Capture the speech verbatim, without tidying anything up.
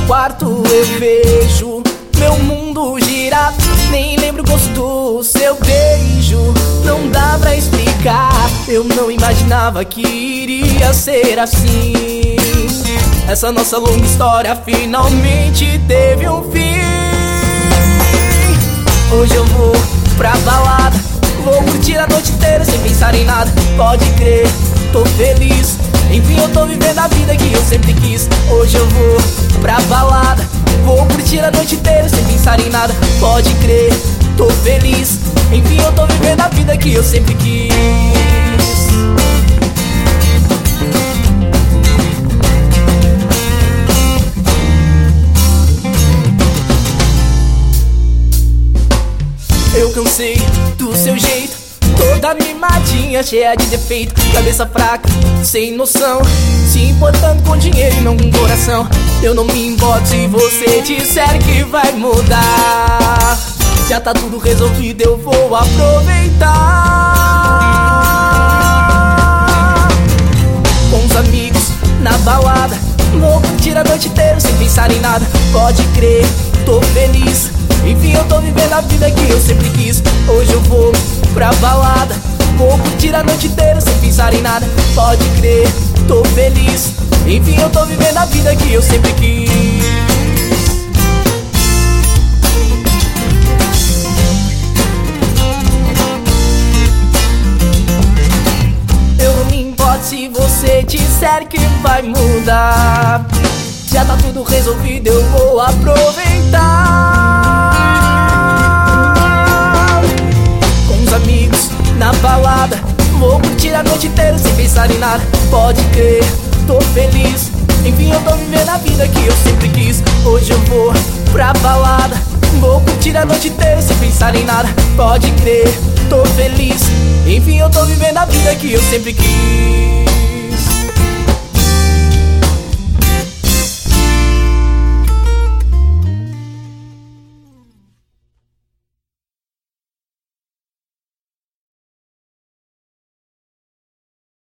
quarto eu vejo meu mundo girar. Nem lembro o gosto do seu beijo, não dá pra explicar. Eu não imaginava que iria ser assim. Essa nossa longa história finalmente teve um fim. Hoje eu vou pra balada, vou curtir a noite inteira sem pensar em nada. Pode crer, tô feliz. Enfim, eu tô vivendo a vida que eu sempre quis. Hoje eu vou pra balada, vou curtir a noite inteira sem pensar em nada. Pode crer, tô feliz. Enfim, eu tô vivendo a vida que eu sempre quis. Eu cansei do seu jeito, toda mimadinha, cheia de defeito. Cabeça fraca, sem noção, se importando com dinheiro e não com coração. Eu não me importo se você disser que vai mudar. Já tá tudo resolvido, eu vou aproveitar. Com os amigos na balada, vou curtir a noite inteira sem pensar em nada. Pode crer, tô feliz. Enfim, eu tô vivendo a vida que eu sempre quis. Hoje eu vou pra balada, vou curtir a noite inteira sem pensar em nada. Pode crer, tô feliz. Enfim, eu tô vivendo a vida que eu sempre quis. Eu não me importo se você disser que vai mudar. Já tá tudo resolvido, eu vou aproveitar. Amigos na balada, vou curtir a noite inteira sem pensar em nada. Pode crer, tô feliz. Enfim, eu tô vivendo a vida que eu sempre quis. Hoje eu vou pra balada, vou curtir a noite inteira sem pensar em nada. Pode crer, tô feliz. Enfim, eu tô vivendo a vida que eu sempre quis.